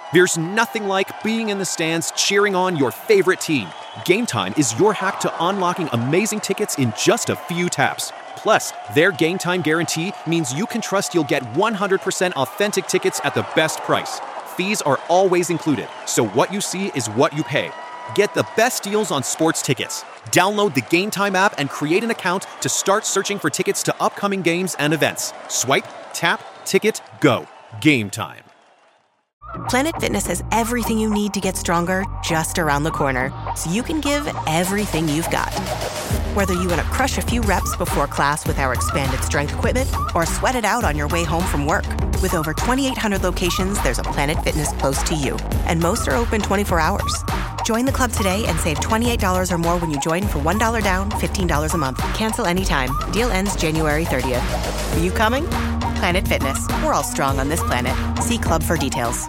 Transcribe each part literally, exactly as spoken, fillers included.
There's nothing like being in the stands cheering on your favorite team. Game Time is your hack to unlocking amazing tickets in just a few taps. Plus, their Game Time guarantee means you can trust you'll get one hundred percent authentic tickets at the best price. Fees are always included, so what you see is what you pay. Get the best deals on sports tickets. Download the Game Time app and create an account to start searching for tickets to upcoming games and events. Swipe, tap, ticket, go. Game Time. Planet Fitness has everything you need to get stronger just around the corner, so you can give everything you've got. Whether you want to crush a few reps before class with our expanded strength equipment or sweat it out on your way home from work. With over twenty-eight hundred locations, there's a Planet Fitness close to you, and most are open twenty-four hours. Join the club today and save twenty-eight dollars or more when you join for one dollar down, fifteen dollars a month. Cancel anytime. Deal ends January thirtieth. Are you coming? Planet Fitness. We're all strong on this planet. See club for details.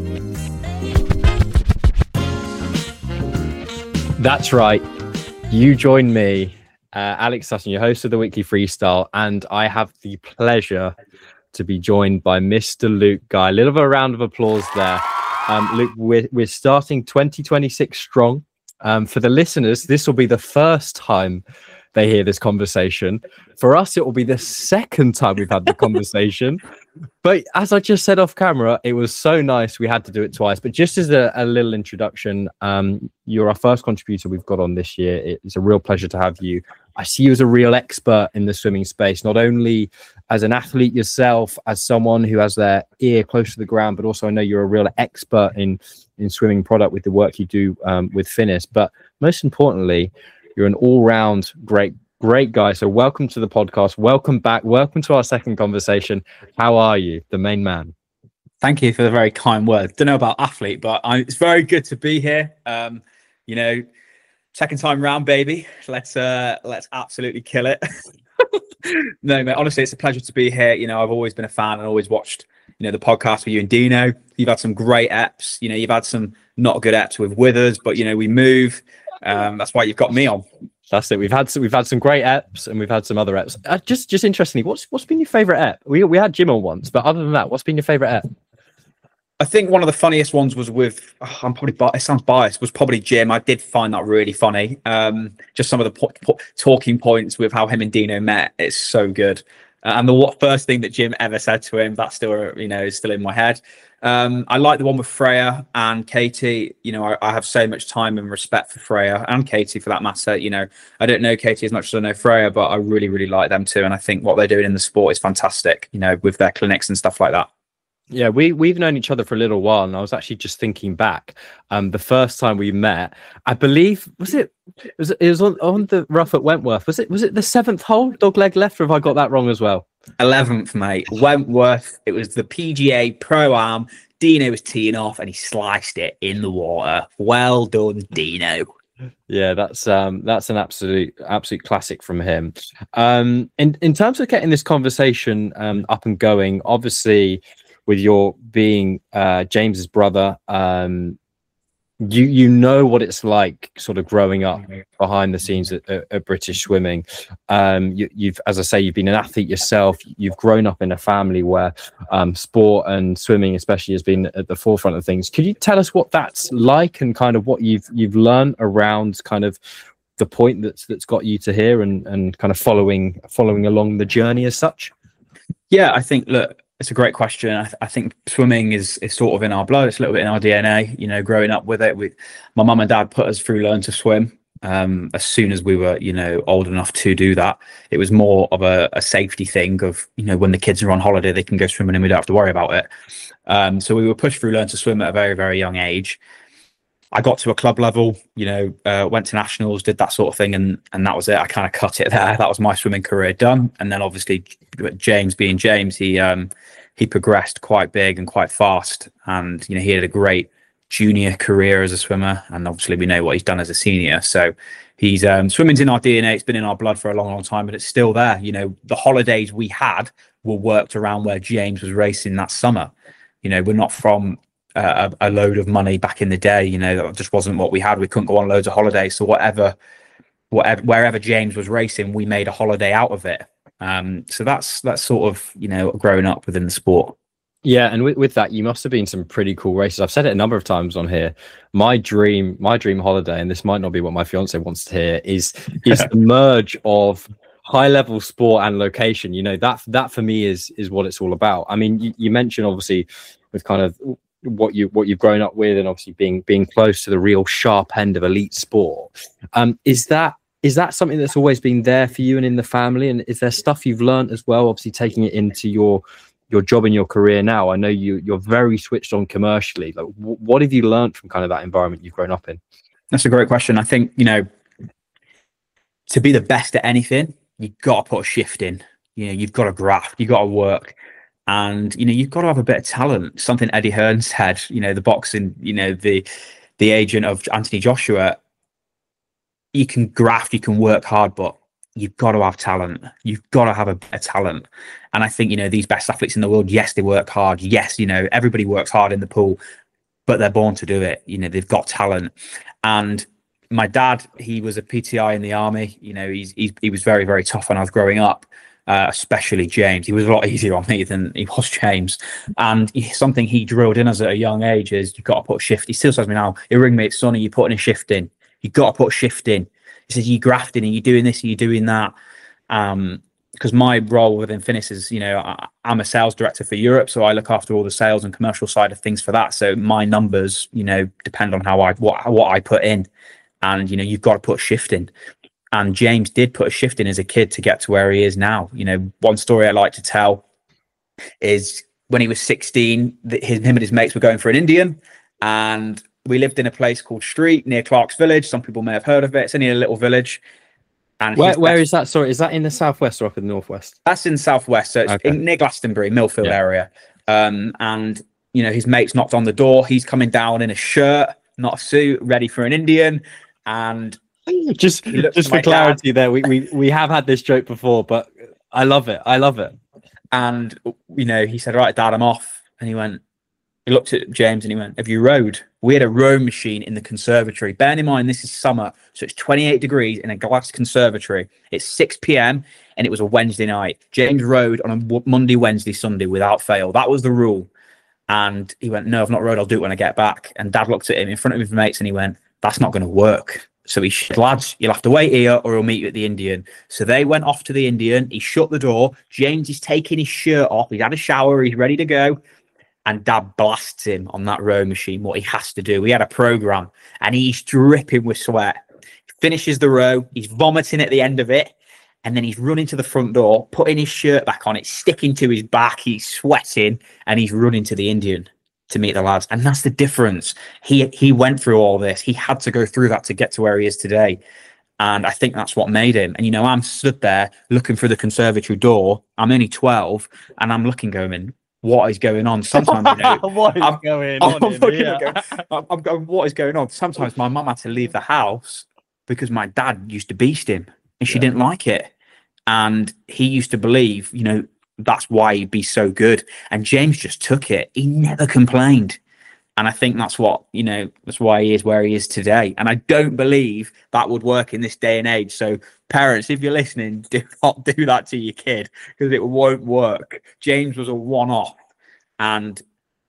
That's right. You join me, uh, Alex Sutton, your host of the Weekly Freestyle, and I have the pleasure to be joined by Mister Luke Guy. A little bit of a round of applause there. Um, Luke, we're, we're starting twenty twenty-six strong. Um, for the listeners, this will be the first time they hear this conversation. For us, it will be the second time we've had the conversation. But as I just said off camera, it was so nice we had to do it twice. But just as a, a little introduction, um, you're our first contributor we've got on this year. It's a real pleasure to have you. I see you as a real expert in the swimming space, not only as an athlete yourself, as someone who has their ear close to the ground, but also I know you're a real expert in, in swimming product with the work you do um, with Finis. But most importantly, you're an all-round great, great guy. So welcome to the podcast. Welcome back. Welcome to our second conversation. How are you, the main man? Thank you for the very kind words. Don't know about athlete, but I, it's very good to be here. Um, you know, second time round, baby. Let's uh, let's absolutely kill it. No, mate. Honestly, it's a pleasure to be here. You know, I've always been a fan and always watched, you know, the podcast with you and Dino. You've had some great eps. You know, you've had some not good eps with Withers, but you know, we move. Um, that's why you've got me on. That's it. We've had some, we've had some great eps and we've had some other eps. Uh, just, just interestingly, what's what's been your favorite ep? We we had Jim on once, but other than that, what's been your favorite ep? I think one of the funniest ones was with. Oh, I'm probably it sounds biased. Was probably Jim. I did find that really funny. Um, just some of the po- po- talking points with how him and Dino met. It's so good. Uh, and the what first thing that Jim ever said to him, that still, you know, is still in my head. Um, I like the one with Freya and Katie. You know, I, I have so much time and respect for Freya and Katie for that matter. You know, I don't know Katie as much as I know Freya, but I really, really like them too. And I think what they're doing in the sport is fantastic, you know, with their clinics and stuff like that. Yeah, we, we've known each other for a little while, and I was actually just thinking back. Um, the first time we met, I believe, was it, it was, it was on, on the rough at Wentworth. Was it was it the seventh hole, dog leg left, or have I got that wrong as well? eleventh, mate. Wentworth. It was the P G A Pro-Am. Dino was teeing off, and he sliced it in the water. Well done, Dino. Yeah, that's um that's an absolute absolute classic from him. Um, in in terms of getting this conversation um up and going, obviously, with your being uh, James's brother, um, you you know what it's like, sort of growing up behind the scenes at, at, at British Swimming. Um, you, you've, as I say, you've been an athlete yourself. You've grown up in a family where um, sport and swimming, especially, has been at the forefront of things. Could you tell us what that's like and kind of what you've you've learned around kind of the point that's that's got you to here and and kind of following following along the journey as such? Yeah, I think look. It's a great question. I, th- I think swimming is, is sort of in our blood. It's a little bit in our D N A, you know, growing up with it. With my mum and dad put us through Learn to Swim um, as soon as we were, you know, old enough to do that. It was more of a, a safety thing of, you know, when the kids are on holiday, they can go swimming and we don't have to worry about it. Um, so we were pushed through Learn to Swim at a very, very young age. I got to a club level, you know, uh, went to nationals, did that sort of thing, and and that was it. I kind of cut it there. That was my swimming career done. And then obviously, James being James, he um, he progressed quite big and quite fast. And you know, he had a great junior career as a swimmer, and obviously we know what he's done as a senior. So he's um, swimming's in our D N A. It's been in our blood for a long, long time, but it's still there. You know, the holidays we had were worked around where James was racing that summer. You know, we're not from A, a load of money back in the day, you know, that just wasn't what we had. We couldn't go on loads of holidays. So whatever, whatever, wherever James was racing, we made a holiday out of it. Um, so that's that's sort of, you know, growing up within the sport. Yeah, and with, with that, you must have been some pretty cool races. I've said it a number of times on here. My dream, my dream holiday, and this might not be what my fiance wants to hear, is is the merge of high level sport and location. You know, that that for me is is what it's all about. I mean, you, you mentioned obviously with kind of what you what you've grown up with, and obviously being being close to the real sharp end of elite sport. Um, is that is that something that's always been there for you and in the family? And is there stuff you've learned as well? Obviously, taking it into your your job and your career now. I know you you're very switched on commercially. Like, w- what have you learned from kind of that environment you've grown up in? That's a great question. I think, you know, to be the best at anything, you've got to put a shift in. You know, you've got to graft, you've got to work, and you know, you've got to have a bit of talent. Something Eddie Hearn said, you know, the boxing, you know, the the agent of Anthony Joshua. You can graft, you can work hard, but you've got to have talent. You've got to have a bit of talent. And I think, you know, these best athletes in the world, yes, they work hard. Yes, you know, everybody works hard in the pool, but they're born to do it. You know, they've got talent. And my dad, he was a P T I in the army. You know, he's, he's he was very, very tough when I was growing up, uh, especially James. He was a lot easier on me than he was James. And he, something he drilled in us at a young age is you've got to put a shift. He still says to me now, he'll ring me, it's Sonny, you're putting a shift in. You've got to put a shift in. He says, you're grafting and you're doing this, and you're doing that. Um, because my role within Finis is, you know, I, I'm a sales director for Europe, so I look after all the sales and commercial side of things for that. So my numbers, you know, depend on how I what what I put in, and you know, you've got to put a shift in. And James did put a shift in as a kid to get to where he is now. You know, one story I like to tell is when he was sixteen, his him and his mates were going for an Indian, and we lived in a place called Street near Clark's Village. Some people may have heard of it. It's only a little village. And where where is that? Sorry, is that in the southwest or up in the northwest? That's in southwest, so it's Okay. in, near Glastonbury, Millfield Yeah. area. Um, and you know, his mates knocked on the door. He's coming down in a shirt, not a suit, ready for an Indian. And just he looked just to my for clarity, there we, we we have had this joke before, but I love it. I love it. And you know, he said, "Right, Dad, I'm off." And he went. He looked at James and he went, "Have you rowed?" We had a rowing machine in the conservatory. Bearing in mind, this is summer, so it's twenty-eight degrees in a glass conservatory. It's six p.m. and it was a Wednesday night. James rowed on a w- Monday, Wednesday, Sunday without fail. That was the rule. And he went, "No, I've not rowed. I'll do it when I get back." And Dad looked at him in front of his mates and he went, "That's not going to work." So he said, "Lads, you'll have to wait here or he'll meet you at the Indian." So they went off to the Indian. He shut the door. James is taking his shirt off. He's had a shower. He's ready to go. And Dad blasts him on that row machine, what he has to do. We had a program and he's dripping with sweat. He finishes the row, he's vomiting at the end of it, and then he's running to the front door, putting his shirt back on, it's sticking to his back, he's sweating, and he's running to the Indian to meet the lads. And that's the difference. He he went through all this. He had to go through that to get to where he is today. And I think that's what made him. And, you know, I'm stood there looking through the conservatory door. I'm only twelve, and I'm looking going, what is going on? Sometimes, you know, what is I'm, going I'm, on? in looking, here? going, I'm, I'm going, what is going on? Sometimes my mum had to leave the house because my dad used to beast him and she Yeah. didn't like it. And he used to believe, you know, that's why he'd be so good. And James just took it. He never complained. And I think that's what, you know, that's why he is where he is today. And I don't believe that would work in this day and age. So parents, if you're listening, do not do that to your kid because it won't work. James was a one-off. And,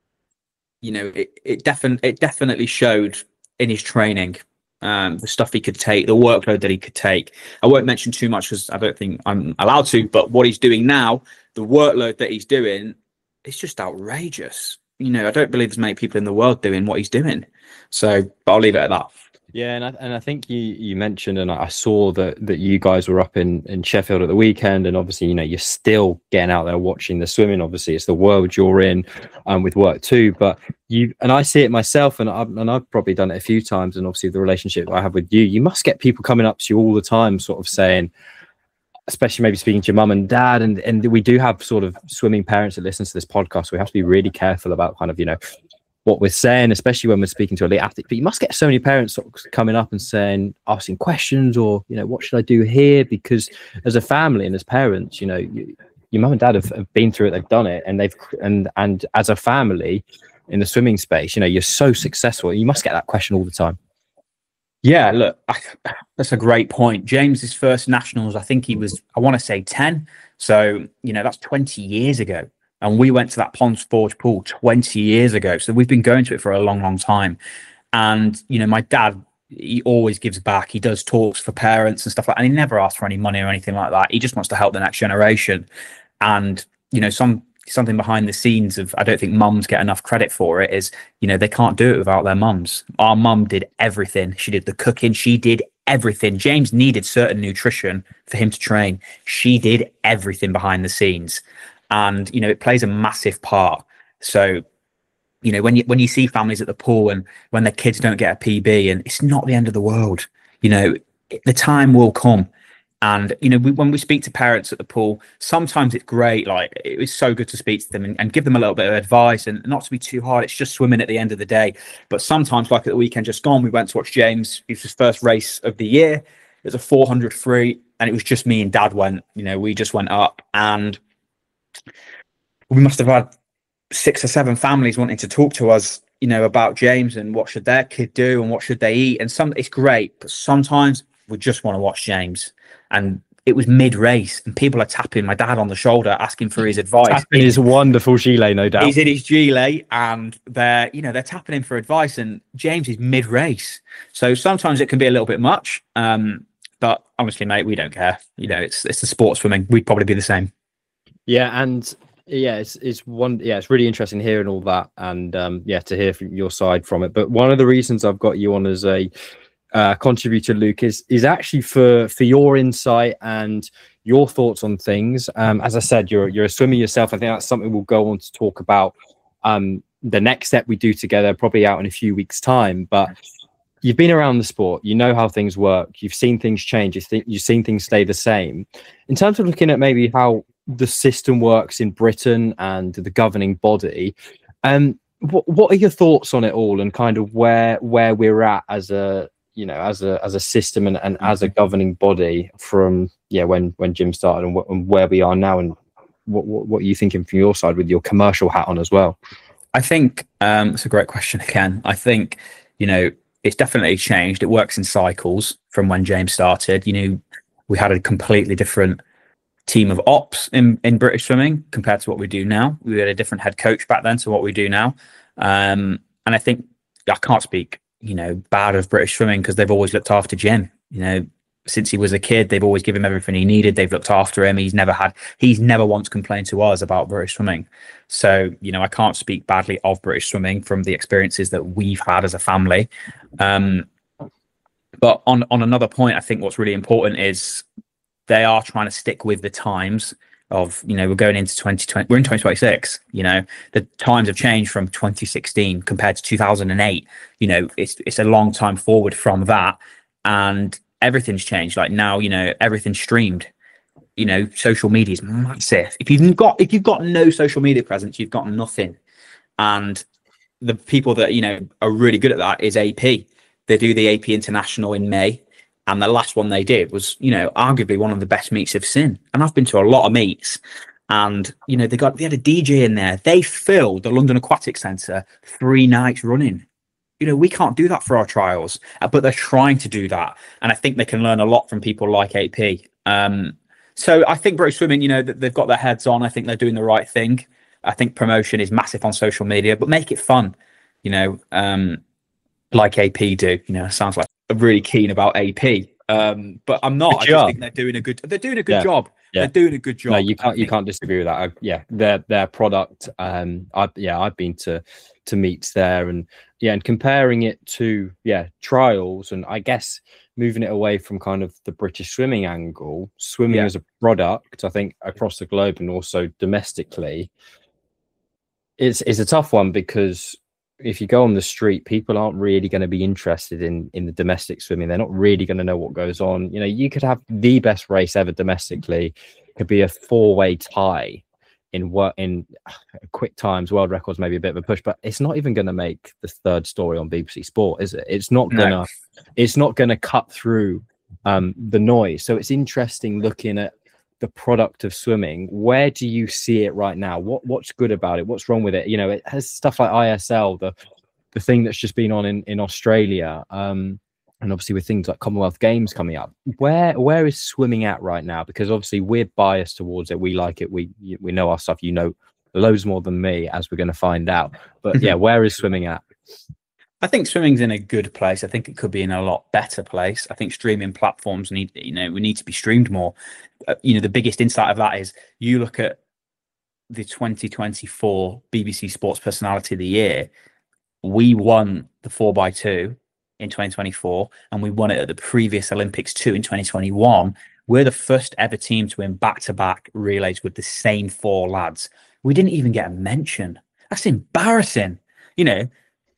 you know, it, it, defin- it definitely showed in his training, um, the stuff he could take, the workload that he could take. I won't mention too much because I don't think I'm allowed to, but what he's doing now, the workload that he's doing, it's just outrageous. You know, I don't believe there's many people in the world doing what he's doing. So but I'll leave it at that. Yeah, and I, and I think you you mentioned, and I saw that that you guys were up in, in Sheffield at the weekend, and obviously, you know, you're still getting out there watching the swimming. Obviously, it's the world you're in, um, with work too. But you and I see it myself, and I've and I've probably done it a few times. And obviously, the relationship I have with you, you must get people coming up to you all the time, sort of saying, especially maybe speaking to your mum and dad, and and we do have sort of swimming parents that listen to this podcast. So we have to be really careful about kind of, you know, what we're saying, especially when we're speaking to elite athletes. But you must get so many parents sort of coming up and saying, asking questions, or, you know, what should I do here? Because as a family and as parents, you know, you, your mum and dad have, have been through it, they've done it, and they've and and as a family in the swimming space, you know, you're so successful. You must get that question all the time. Yeah, look, I, that's a great point. James's first nationals, I think he was, I want to say ten. So, you know, that's twenty years ago. And we went to that Ponds Forge pool twenty years ago. So we've been going to it for a long, long time. And, you know, my dad, he always gives back. He does talks for parents and stuff like that. And he never asks for any money or anything like that. He just wants to help the next generation. And, you know, some something behind the scenes of, I don't think mums get enough credit for it, is, you know, they can't do it without their mums. Our mum did everything. She did the cooking. She did everything. James needed certain nutrition for him to train. She did everything behind the scenes. And, you know, it plays a massive part. So, you know, when you when you see families at the pool and when their kids don't get a P B, and it's not the end of the world, you know, the time will come. And, you know, we, when we speak to parents at the pool, sometimes it's great. Like, it was so good to speak to them and, and give them a little bit of advice, and not to be too hard. It's just swimming at the end of the day. But sometimes, like at the weekend just gone, we went to watch James. It was his first race of the year. It was a four hundred free, and it was just me and dad went. You know, we just went up, and we must have had six or seven families wanting to talk to us, you know, about James and what should their kid do and what should they eat. And some, it's great, but sometimes we just want to watch James. And it was mid-race, and people are tapping my dad on the shoulder, asking for his advice. Tapping his wonderful gilet, no doubt. He's in his gilet, and they're, you know, they're tapping him for advice. And James is mid-race, so sometimes it can be a little bit much. Um, but honestly, mate, we don't care. You know, it's it's the sport swimming. We'd probably be the same. Yeah, and yeah, it's it's one. Yeah, it's really interesting hearing all that, and um, yeah, to hear from your side from it. But one of the reasons I've got you on as a Uh, contributor, Luke, is is actually for for your insight and your thoughts on things. Um, as I said, you're you're a swimmer yourself. I think that's something we'll go on to talk about. Um, the next step we do together, probably out in a few weeks' time. But you've been around the sport, you know how things work. You've seen things change. You think you've seen things stay the same. In terms of looking at maybe how the system works in Britain and the governing body, um, what what are your thoughts on it all, and kind of where where we're at as a you know, as a as a system and, and as a governing body from yeah when when Jim started, and, wh- and where we are now, and what, what what are you thinking from your side with your commercial hat on as well? I think um, it's a great question again. I think, you know, it's definitely changed. It works in cycles from when James started. You know, we had a completely different team of ops in, in British swimming compared to what we do now. We had a different head coach back then to what we do now. Um, and I think I can't speak, you know, bad of British swimming, because they've always looked after Jim. You know, since he was a kid, they've always given him everything he needed. They've looked after him. He's never had, he's never once complained to us about British swimming. So, you know, I can't speak badly of British swimming from the experiences that we've had as a family. Um, but on, on another point, I think what's really important is they are trying to stick with the times of, you know, we're going into twenty twenty, we're in twenty twenty-six, you know, the times have changed from twenty sixteen compared to two thousand eight. You know, it's it's a long time forward from that, and everything's changed. Like now, you know, everything's streamed. You know, social media is massive. If you've got if you've got no social media presence, you've got nothing. And the people that, you know, are really good at that is A P. They do the A P International in May. And the last one they did was, you know, arguably one of the best meets I've seen. And I've been to a lot of meets, and, you know, they got, they had a D J in there. They filled the London Aquatic Centre three nights running. You know, we can't do that for our trials, but they're trying to do that. And I think they can learn a lot from people like A P. Um, so I think British Swimming, you know, they've got their heads on. I think they're doing the right thing. I think promotion is massive on social media, but make it fun, you know, um, like A P do. You know, it sounds like I'm really keen about A P, um, but I'm not. I just think they're doing a good. They're doing a good yeah. job. Yeah. They're doing a good job. No, you can't. You can't disagree with that. I, yeah, their their product. Um, I yeah, I've been to to meets there, and yeah, and comparing it to yeah trials, and I guess moving it away from kind of the British swimming angle, swimming yeah. as a product. I think across the globe and also domestically, it's it's a tough one, because if you go on the street, people aren't really going to be interested in in the domestic swimming. They're not really going to know what goes on. You know, you could have the best race ever domestically. It could be a four-way tie in what in quick times, world records, maybe a bit of a push, but it's not even going to make the third story on B B C Sport, is it? It's not gonna. No. It's not going to cut through um, the noise. So it's interesting looking at the product of swimming. Where do you see it right now? What what's good about it? What's wrong with it? You know, it has stuff like I S L, the the thing that's just been on in, in Australia, um, and obviously with things like Commonwealth Games coming up. Where where is swimming at right now? Because obviously we're biased towards it. We like it. We we know our stuff. You know loads more than me, as we're going to find out. But yeah, where is swimming at? I think swimming's in a good place. I think it could be in a lot better place. I think streaming platforms need, you know, we need to be streamed more. Uh, you know, the biggest insight of that is you look at the twenty twenty-four B B C Sports Personality of the Year. We won the four by two in twenty twenty-four, and we won it at the previous Olympics too in twenty twenty-one. We're the first ever team to win back-to-back relays with the same four lads. We didn't even get a mention. That's embarrassing. You know,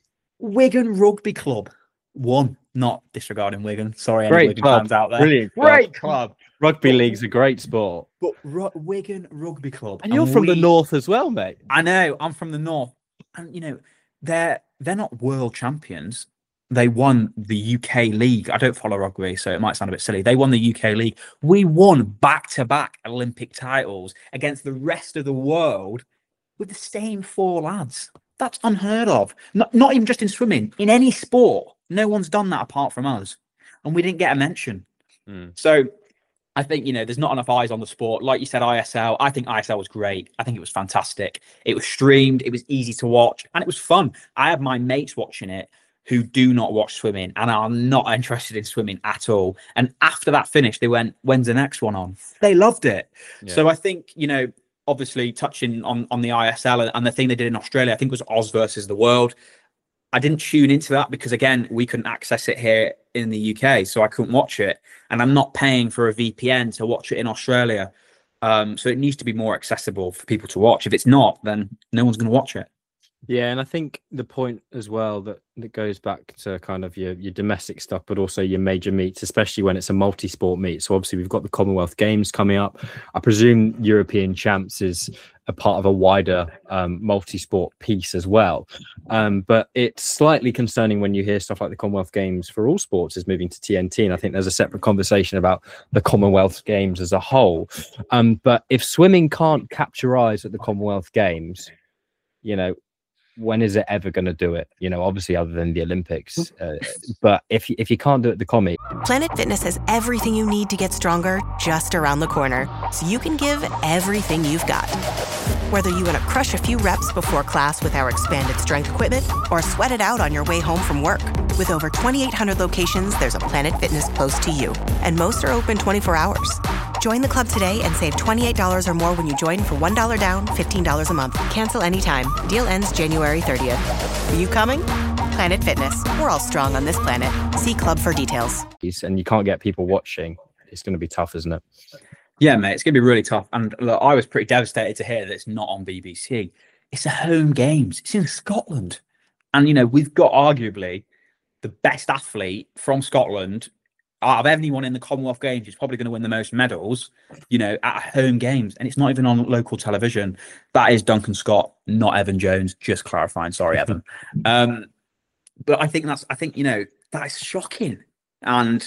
Wigan Rugby Club won. Not disregarding Wigan. Sorry, any Great Wigan club. fans out there. Brilliant club. Great club. Rugby league's a great sport. But Ru- Wigan Rugby Club. And you're from we, the north as well, mate. I know. I'm from the north. And, you know, they're they're not world champions. They won the U K League. I don't follow rugby, so it might sound a bit silly. They won the U K League. We won back-to-back Olympic titles against the rest of the world with the same four lads. That's unheard of. Not, not even just in swimming. In any sport, no one's done that apart from us. And we didn't get a mention. Mm. So I think, you know, there's not enough eyes on the sport. Like you said, I S L. I think I S L was great. I think it was fantastic. It was streamed. It was easy to watch. And it was fun. I had my mates watching it who do not watch swimming and are not interested in swimming at all. And after that finished, they went, when's the next one on? They loved it. Yeah. So I think, you know, obviously touching on, on the I S L and, and the thing they did in Australia, I think was Oz versus the World. I didn't tune into that because, again, we couldn't access it here in the U K, so I couldn't watch it. And I'm not paying for a V P N to watch it in Australia. Um, so it needs to be more accessible for people to watch. If it's not, then no one's going to watch it. Yeah, and I think the point as well that, that goes back to kind of your, your domestic stuff, but also your major meets, especially when it's a multi-sport meet. So obviously we've got the Commonwealth Games coming up. I presume European Champs is a part of a wider um, multi-sport piece as well. Um, but it's slightly concerning when you hear stuff like the Commonwealth Games for all sports is moving to T N T. And I think there's a separate conversation about the Commonwealth Games as a whole. Um, but if swimming can't capture eyes at the Commonwealth Games, you know, when is it ever going to do it? You know, obviously other than the Olympics. Uh, but if, if you can't do it at the Commie. Planet Fitness has everything you need to get stronger just around the corner. So you can give everything you've got. Whether you want to crush a few reps before class with our expanded strength equipment or sweat it out on your way home from work. With over twenty-eight hundred locations, there's a Planet Fitness close to you. And most are open twenty-four hours. Join the club today and save twenty-eight dollars or more when you join for one dollar down, fifteen dollars a month. Cancel anytime. Deal ends January thirtieth. Are you coming? Planet Fitness. We're all strong on this planet. See club for details. And you can't get people watching. It's going to be tough, isn't it? Yeah, mate, it's going to be really tough. And look, I was pretty devastated to hear that it's not on B B C. It's a home games. It's in Scotland. And, you know, we've got arguably the best athlete from Scotland out of anyone in the Commonwealth Games. Who's probably going to win the most medals, you know, at home games. And it's not even on local television. That is Duncan Scott, not Evan Jones. Just clarifying. Sorry, Evan. Um, but I think that's, I think, you know, that is shocking. And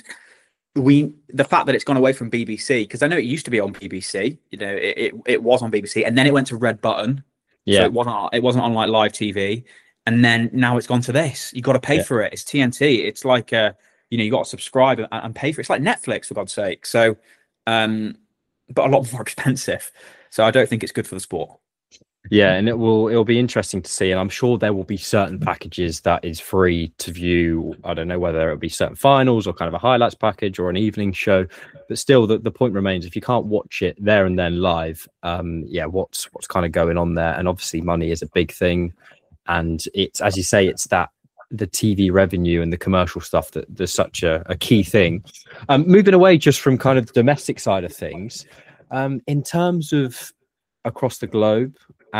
we, the fact that it's gone away from B B C, because I know it used to be on B B C, you know, it, it, it was on B B C and then it went to Red Button. Yeah. So it wasn't, it wasn't on like live T V. And then now it's gone to this. You got to pay yeah. for it. It's T N T. It's like, uh, you know, you got to subscribe and, and pay for it. It's like Netflix, for God's sake. So, um, but a lot more expensive. So I don't think it's good for the sport. Yeah, and it will it'll be interesting to see, and I'm sure there will be certain packages that is free to view. I don't know whether it'll be certain finals or kind of a highlights package or an evening show, but still, the, the point remains: if you can't watch it there and then live, um, yeah, what's what's kind of going on there? And obviously, money is a big thing, and it's as you say, it's that the T V revenue and the commercial stuff that there's such a, a key thing. Um, moving away just from kind of the domestic side of things, um, in terms of across the globe.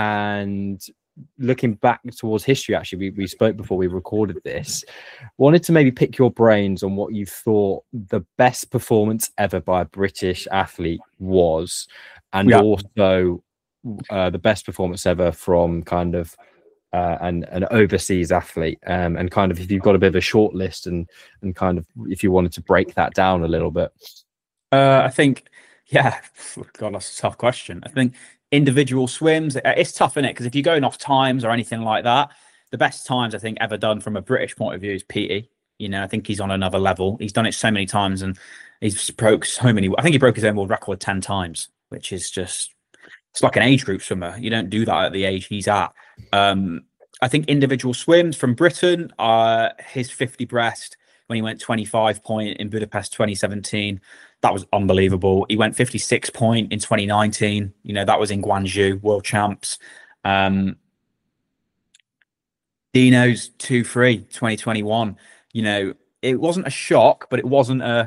And looking back towards history, actually, we, we spoke before we recorded this. Wanted to maybe pick your brains on what you thought the best performance ever by a British athlete was, and yeah. also uh, the best performance ever from kind of uh, an an overseas athlete. Um, and kind of if you've got a bit of a short list, and and kind of if you wanted to break that down a little bit. Uh, I think, yeah, God, that's a tough question. I think. Individual swims, it's tough, isn't it? Because if you're going off times or anything like that, the best times I think ever done from a British point of view is Petey. You know, I think he's on another level. He's done it so many times, and he's broke so many. I think he broke his own world record ten times, which is just it's like an age group swimmer. You don't do that at the age he's at. Um, I think individual swims from Britain, uh, his fifty breast when he went twenty-five point in Budapest twenty seventeen, that was unbelievable. He went fifty-six point in twenty nineteen. You know, that was in Guangzhou, world champs. Um, Dino's two three twenty twenty-one. You know, it wasn't a shock, but it wasn't a.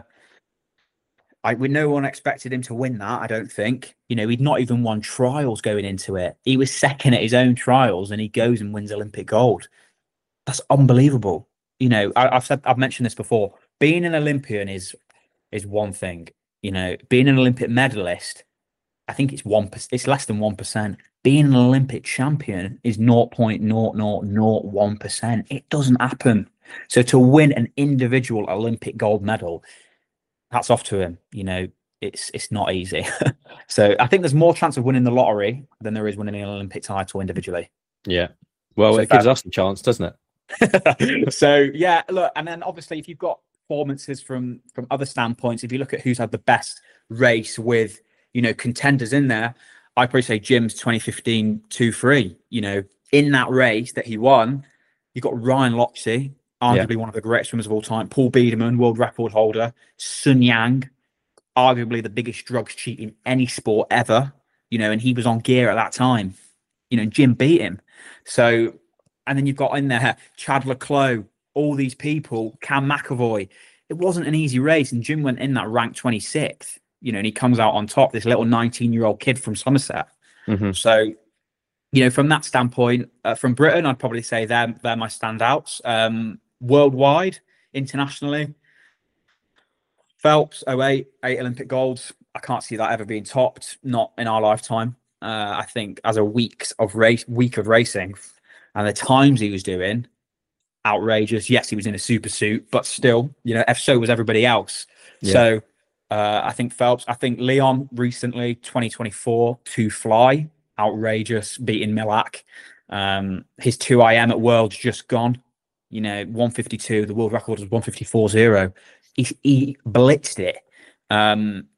I, we no one expected him to win that. I don't think. You know, he'd not even won trials going into it. He was second at his own trials, and he goes and wins Olympic gold. That's unbelievable. You know, I, I've said, I've mentioned this before. Being an Olympian is is one thing. You know, being an Olympic medalist, I think it's one. It's less than one percent. Being an Olympic champion is zero point zero zero zero one percent. It doesn't happen. So to win an individual Olympic gold medal, hats off to him. You know, it's it's not easy. So I think there's more chance of winning the lottery than there is winning an Olympic title individually. Yeah. Well, so it gives us a chance, doesn't it? So yeah, look, and then obviously if you've got performances from from other standpoints, if you look at who's had the best race with, you know, contenders in there, I'd probably say Jim's twenty fifteen two three. You know, in that race that he won, you got Ryan Lochte, arguably yeah. one of the greatest swimmers of all time, Paul Biederman, world record holder, Sun Yang, arguably the biggest drugs cheat in any sport ever, you know, and he was on gear at that time, you know, and Jim beat him. So, and then you've got in there Chad Leclos, all these people, Cam McAvoy. It wasn't an easy race, and Jim went in that ranked twenty-sixth, you know, and he comes out on top, this little nineteen-year-old kid from Somerset. Mm-hmm. So, you know, from that standpoint, uh, from Britain, I'd probably say they're, they're my standouts. Um, worldwide, internationally, Phelps, oh eight, eight Olympic golds. I can't see that ever being topped, not in our lifetime. Uh, I think as a week of race, week of racing, and the times he was doing, outrageous. Yes, he was in a super suit, but still, you know, so was everybody else. Yeah. So uh, I think Phelps, I think Leon recently, twenty twenty-four, to fly, outrageous, beating Milak. Um, his two I M at Worlds just gone. You know, one fifty-two, the world record was one fifty-four zero. He, he blitzed it. Um,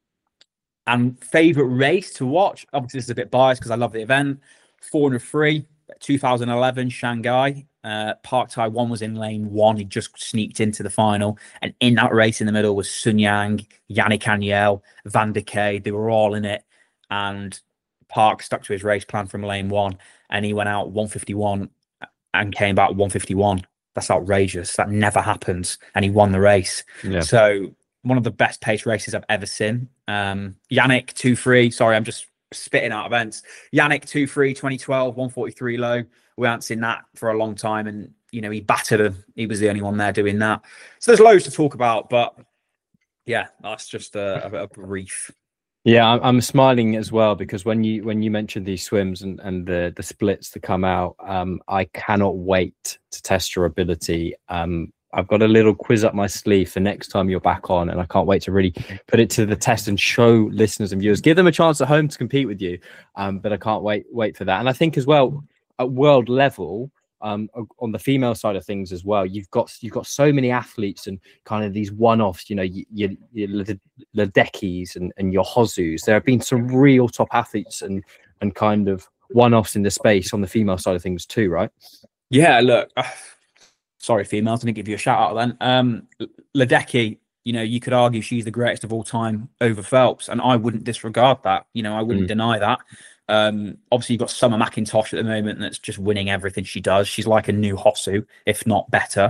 and favourite race to watch, obviously this is a bit biased because I love the event, four hundred free, two thousand eleven, Shanghai. Uh, Park Tai-Wan was in lane one. He just sneaked into the final. And in that race in the middle was Sun Yang, Yannick Agnel, Van der Kay. They were all in it. And Park stuck to his race plan from lane one. And he went out one fifty-one and came back one fifty-one. That's outrageous. That never happens. And he won the race. Yeah. So one of the best pace races I've ever seen. Um, Yannick two three. Sorry, I'm just spitting out events. Yannick two three, twenty twelve, one forty-three low. We haven't seen that for a long time. And, you know, he battered him. He was the only one there doing that. So there's loads to talk about. But, yeah, that's just a, a, a brief. Yeah, I'm, I'm smiling as well because when you when you mentioned these swims and, and the the splits that come out, um, I cannot wait to test your ability. Um, I've got a little quiz up my sleeve for next time you're back on, and I can't wait to really put it to the test and show listeners and viewers, give them a chance at home to compete with you. Um, but I can't wait wait for that. And I think as well at world level, um, on the female side of things as well, you've got you've got so many athletes and kind of these one-offs, you know, your, your Ledeckis and, and your Hozus. There have been some real top athletes and and kind of one-offs in the space on the female side of things too, right? Yeah, look, uh, sorry, females, I didn't give you a shout out then. Um, Ledecky, you know, you could argue she's the greatest of all time over Phelps, and I wouldn't disregard that. You know, I wouldn't mm. deny that. Um, obviously, you've got Summer McIntosh at the moment that's just winning everything she does. She's like a new Hosu, if not better.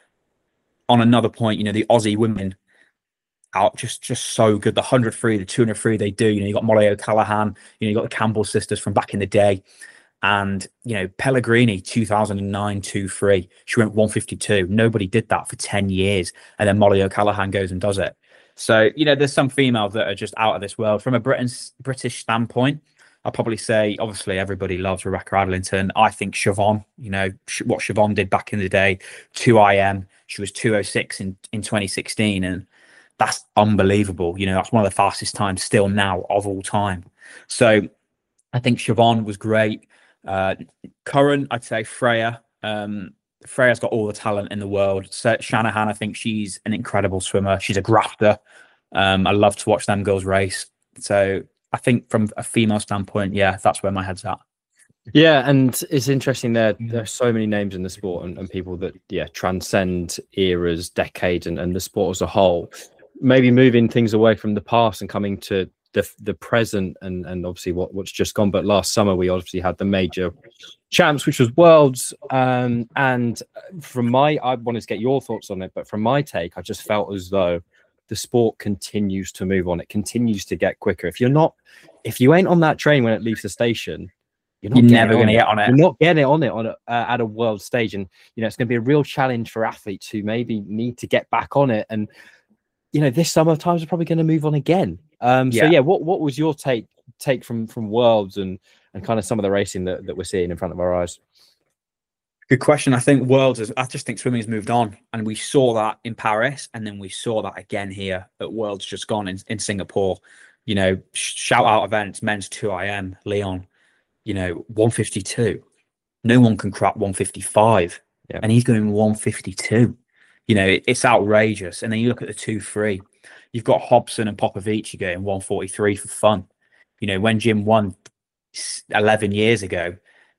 On another point, you know, the Aussie women out just just so good. The one hundred free, the two hundred free they do. You know, you got Molly O'Callaghan, you know, you got the Campbell sisters from back in the day. And, you know, Pellegrini, two thousand nine, two three. She went one fifty-two. Nobody did that for ten years. And then Molly O'Callaghan goes and does it. So, you know, there's some females that are just out of this world. From a Britain's, British standpoint, I'll probably say, obviously, everybody loves Rebecca Adlington. I think Siobhan, you know, what Siobhan did back in the day, two I M. She was two oh six in, in twenty sixteen. And that's unbelievable. You know, that's one of the fastest times still now of all time. So I think Siobhan was great. Uh, current, I'd say Freya. Um, Freya's got all the talent in the world. So Shanahan, I think she's an incredible swimmer. She's a grafter. Um, I love to watch them girls race. So I think from a female standpoint, yeah, that's where my head's at. Yeah, and it's interesting there. There's so many names in the sport and, and people that yeah transcend eras, decades, and, and the sport as a whole. Maybe moving things away from the past and coming to the the present and and obviously what what's just gone. But last summer we obviously had the major champs, which was Worlds. Um, and from my, I wanted to get your thoughts on it, but from my take, I just felt as though the sport continues to move on. It continues to get quicker. If you're not, if you ain't on that train when it leaves the station, you're, not you're never going to get on it. You're not getting it on it on a, uh, at a world stage. And, you know, it's going to be a real challenge for athletes who maybe need to get back on it. And, you know, this summer times are probably going to move on again. Um, so, yeah, yeah what, what was your take take from, from Worlds and, and kind of some of the racing that, that we're seeing in front of our eyes? Good question. I think Worlds is, I just think swimming has moved on, and we saw that in Paris, and then we saw that again here at Worlds just gone in, in Singapore. You know, shout out events, men's two I M, Leon, you know, one fifty-two. No one can crack one fifty-five, yeah. And he's going one fifty-two. You know, it, it's outrageous. And then you look at the two three, you've got Hobson and Popovici going one forty-three for fun. You know, when Jim won eleven years ago,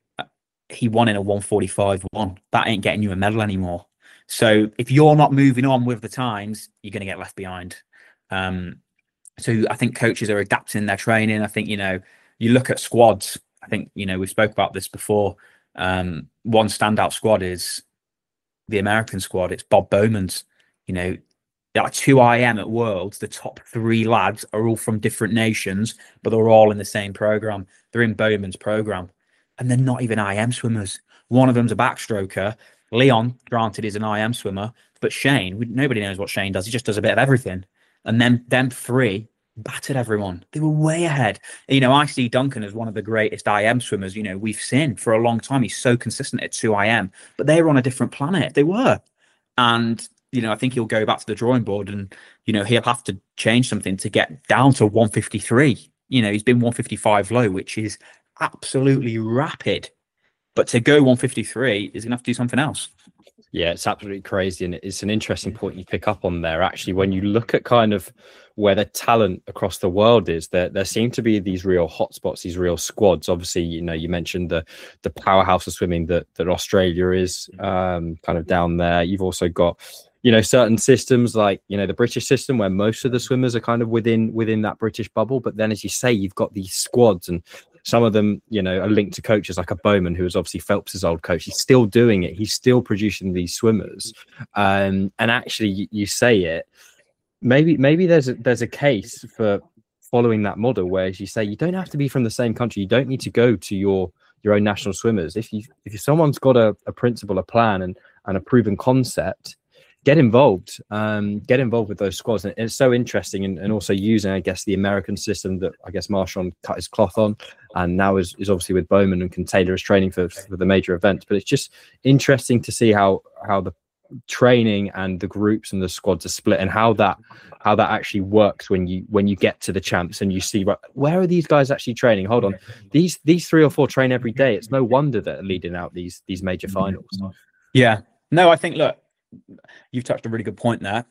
he won in a one forty-five one. That ain't getting you a medal anymore. So if you're not moving on with the times, you're going to get left behind. Um, so I think coaches are adapting their training. I think, you know, you look at squads. I think, you know, we spoke about this before. Um, one standout squad is the American squad. It's Bob Bowman's. You know, at two I M at Worlds, the top three lads are all from different nations, but they're all in the same program. They're in Bowman's program. And they're not even I M swimmers. One of them's a backstroker. Leon, granted, is an I M swimmer, but Shane, we, nobody knows what Shane does. He just does a bit of everything. And then them three battered everyone. They were way ahead. You know, I see Duncan as one of the greatest I M swimmers, you know, we've seen for a long time. He's so consistent at two I M, but they were on a different planet. They were. And, you know, I think he'll go back to the drawing board and, you know, he'll have to change something to get down to one fifty-three. You know, he's been one fifty-five low, which is absolutely rapid, but to go one fifty-three is gonna have to do something else. Yeah, it's absolutely crazy, and it's an interesting point you pick up on there. Actually, when you look at kind of where the talent across the world is, there there seem to be these real hotspots, these real squads. Obviously, you know, you mentioned the the powerhouse of swimming that that Australia is, um, kind of down there. You've also got, you know, certain systems like, you know, the British system where most of the swimmers are kind of within within that British bubble. But then, as you say, you've got these squads, and some of them, you know, are linked to coaches like a Bowman, who was obviously Phelps's old coach. He's still doing it. He's still producing these swimmers. Um, and actually, you, you say it, maybe maybe there's a, there's a case for following that model, where, as you say, you don't have to be from the same country. You don't need to go to your your own national swimmers. If you if someone's got a, a principle, a plan, and and a proven concept, get involved, um, get involved with those squads. And it's so interesting, and, and also using, I guess, the American system that I guess Marchand cut his cloth on, and now is, is obviously with Bowman and can tailor his training for, for the major events. But it's just interesting to see how how the training and the groups and the squads are split, and how that how that actually works when you when you get to the champs and you see, right, where are these guys actually training? Hold on, these these three or four train every day. It's no wonder that they're leading out these these major finals. Yeah, no, I think, look, you've touched a really good point there.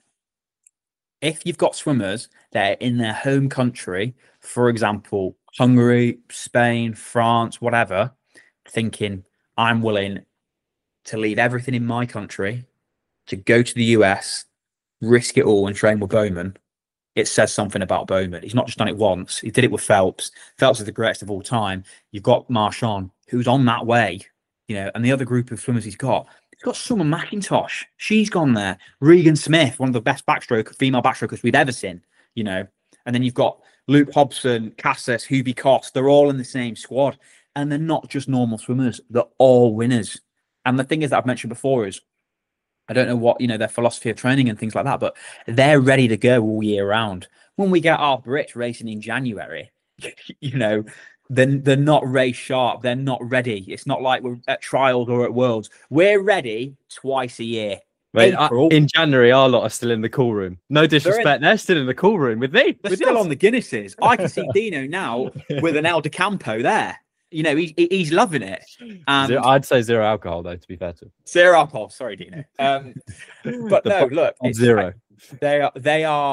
If you've got swimmers that are in their home country, for example, Hungary, Spain, France, whatever, thinking, I'm willing to leave everything in my country to go to the U S, risk it all and train with Bowman, it says something about Bowman. He's not just done it once. He did it with Phelps. Phelps is the greatest of all time. You've got Marchand, who's on that way, you know, and the other group of swimmers he's got, he's got Summer McIntosh. She's gone there. Regan Smith, one of the best backstroke, female backstrokers we've ever seen, you know. And then you've got Luke Hobson, Cassis, Hubie Koss. They're all in the same squad. And they're not just normal swimmers. They're all winners. And the thing is that I've mentioned before is, I don't know what, you know, their philosophy of training and things like that, but they're ready to go all year round. When we get our Brits racing in January, you know, then they're, they're not race sharp. They're not ready. It's not like we're at trials or at Worlds. We're ready twice a year. Right, April, in January, our lot are still in the cool room. No disrespect, they're, in, they're still in the cool room with me. They're with still us. on the Guinnesses. I can see Dino now with an El De Campo there. You know, he, he's loving it. And zero, I'd say zero alcohol, though, to be fair to him. Zero alcohol. Sorry, Dino. Um, but no, look, it's, zero. They are they are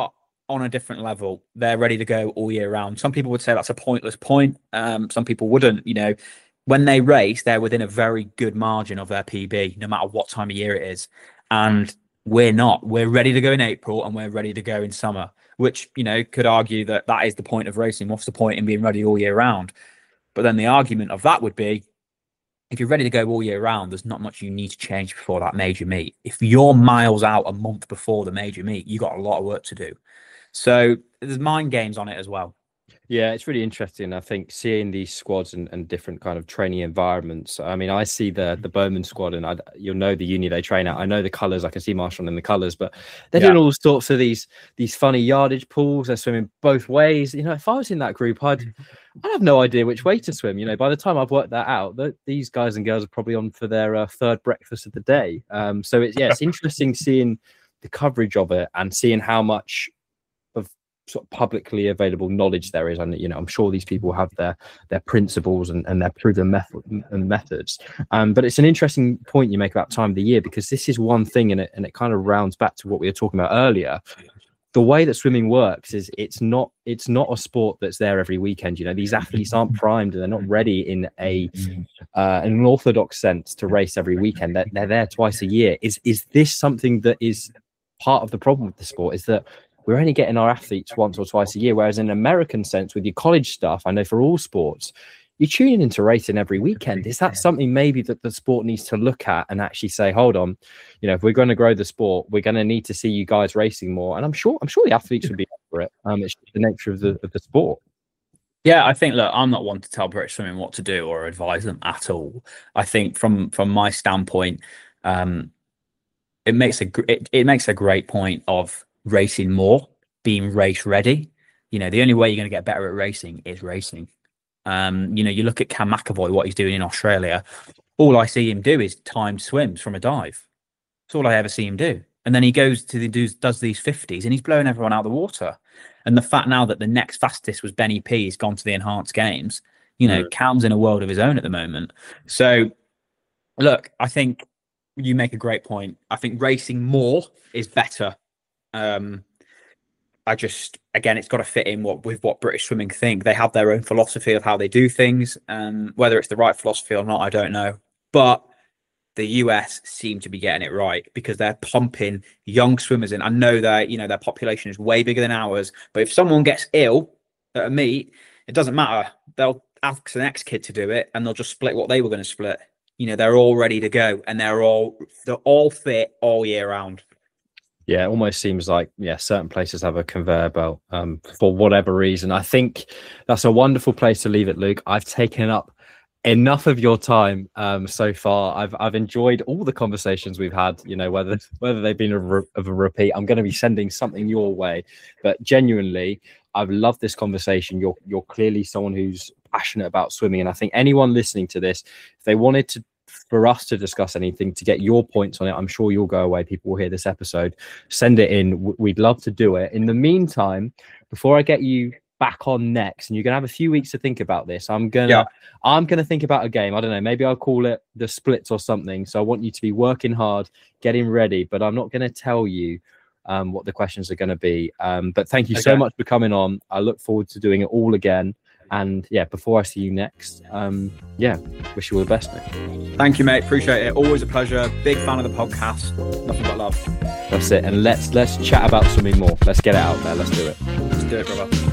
on a different level. They're ready to go all year round. Some people would say that's a pointless point. Um, some people wouldn't. You know, when they race, they're within a very good margin of their P B, no matter what time of year it is. And we're not. We're ready to go in April and we're ready to go in summer, which, you know, could argue that that is the point of racing. What's the point in being ready all year round? But then the argument of that would be, if you're ready to go all year round, there's not much you need to change before that major meet. If you're miles out a month before the major meet, you got a lot of work to do. So there's mind games on it as well. Yeah, it's really interesting. I think seeing these squads and, and different kind of training environments. I mean, I see the the Bowman squad, and I, you'll know the uni they train at. I know the colours. I can see Marshall in the colours, but they're yeah. doing all sorts of these these funny yardage pools. They're swimming both ways. You know, if I was in that group, I'd I'd have no idea which way to swim. You know, by the time I've worked that out, the, these guys and girls are probably on for their uh, third breakfast of the day. Um, so it's yeah, it's interesting seeing the coverage of it and seeing how much sort of publicly available knowledge there is. And, you know, I'm sure these people have their their principles and, and their proven method and methods. Um, but it's an interesting point you make about time of the year, because this is one thing, and it and it kind of rounds back to what we were talking about earlier. The way that swimming works is it's not it's not a sport that's there every weekend. You know, these athletes aren't primed and they're not ready in a uh, in an orthodox sense to race every weekend. They're, they're there twice a year. Is is this something that is part of the problem with the sport? Is that we're only getting our athletes once or twice a year, whereas in an American sense, with your college stuff, I know for all sports, you're tuning into racing every weekend. Is that something maybe that the sport needs to look at and actually say, hold on, you know, if we're going to grow the sport, we're going to need to see you guys racing more? And I'm sure, I'm sure the athletes would be up for it. Um, it's the nature of the of the sport. Yeah, I think, look, I'm not one to tell British Swimming what to do or advise them at all. I think from from my standpoint, um, it makes a it, it makes a great point of racing more, being race ready. You know, the only way you're going to get better at racing is racing. Um, you know, you look at Cam McAvoy, what he's doing in Australia. All I see him do is timed swims from a dive. That's all I ever see him do. And then he goes to the does, does these fifties, and he's blowing everyone out of the water. And the fact now that the next fastest was Benny P, he's gone to the enhanced games. You know, mm. Cam's in a world of his own at the moment. So, look, I think you make a great point. I think racing more is better. Um, I just, again, it's got to fit in what with what British Swimming think. They have their own philosophy of how they do things, and um, whether it's the right philosophy or not, I don't know. But the U S seem to be getting it right, because they're pumping young swimmers in. I know that, you know, their population is way bigger than ours, but if someone gets ill at a meet, it doesn't matter. They'll ask the next kid to do it, and they'll just split what they were going to split. You know, they're all ready to go, and they're all they're all fit all year round. Yeah, it almost seems like, yeah, certain places have a conveyor belt um, for whatever reason. I think that's a wonderful place to leave it, Luke. I've taken up enough of your time um, so far. I've I've enjoyed all the conversations we've had. You know, whether whether they've been a re- of a repeat. I'm going to be sending something your way, but genuinely, I've loved this conversation. You're you're clearly someone who's passionate about swimming, and I think anyone listening to this, if they wanted to. For us to discuss anything, to get your points on it, I'm sure you'll go away. People will hear this episode, send it in. We'd love to do it. In the meantime, before I get you back on next, and you're gonna have a few weeks to think about this, I'm gonna yeah. I'm gonna think about a game. I don't know, maybe I'll call it the splits or something. So I want you to be working hard, getting ready, but I'm not gonna tell you um, what the questions are gonna be. Um, but thank you okay. so much for coming on. I look forward to doing it all again. And yeah, before I see you next, um, yeah, wish you all the best, mate. Thank you, mate. Appreciate it. Always a pleasure. Big fan of the podcast. Nothing but love. That's it. And let's let's chat about swimming more. Let's get it out there. Let's do it. Let's do it, brother.